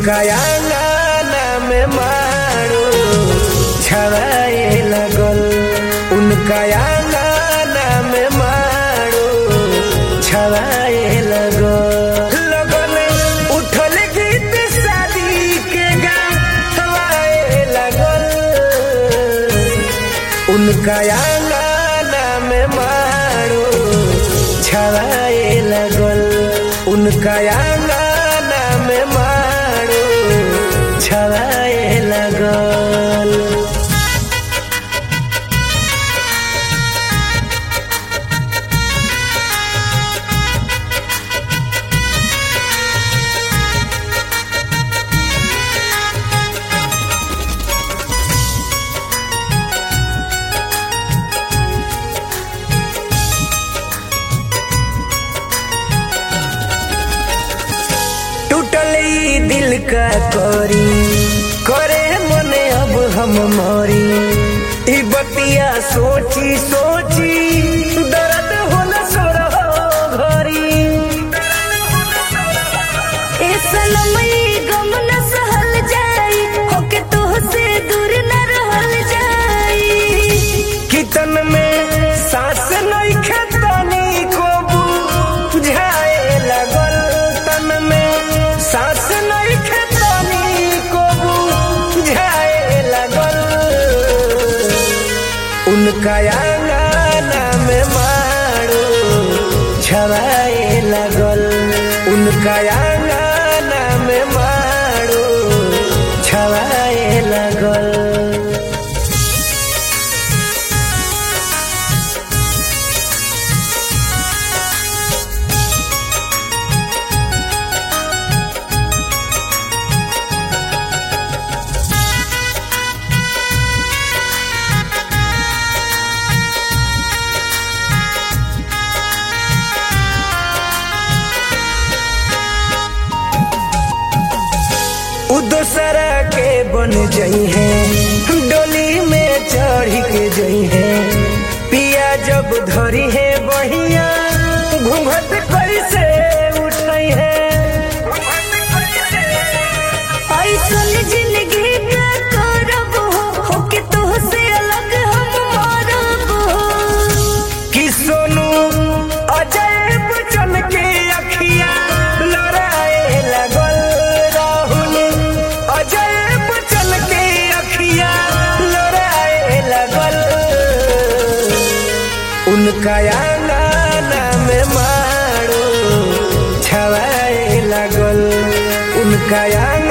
उनका आंगना में मारो छवाए लगल। उनका आंगना में मारो छवाए लगल। उठल गीत शादी के गावाए लगल। उनका आंगना में मारो छवाए लगल। उनका आंगना में मारो छवाए लगल। दिल का करी करे मने अब हम मरी। ई बतिया सोची सोची दर्द होला सोरहो घरी। ए सनमई गम न सहल जाई होके तोहसे दूर न रहल जाई। कितन में सांस नइखे तनी को बुझाए लगल। तन में सांस नइखे तनी को बुझाए लगल। उनका आंगना में मारो छवाए लगल। उनका आंगना में मारो छवाए लगल। दूसरा के बन जई है डोली में चढ़ के जई है। पिया जब धरी है बहिया घूंघट कैसे उठई है। ऐसन जिंदगी का करब होके तोहसे अलग हम मरब। कि सोनू अजय बच्चन के अखिया लड़ाए लगल। राहुल अजय बच्चन के अखिया लड़ाए लगल। उनका आंगना में मारो छवाए लगल। उनका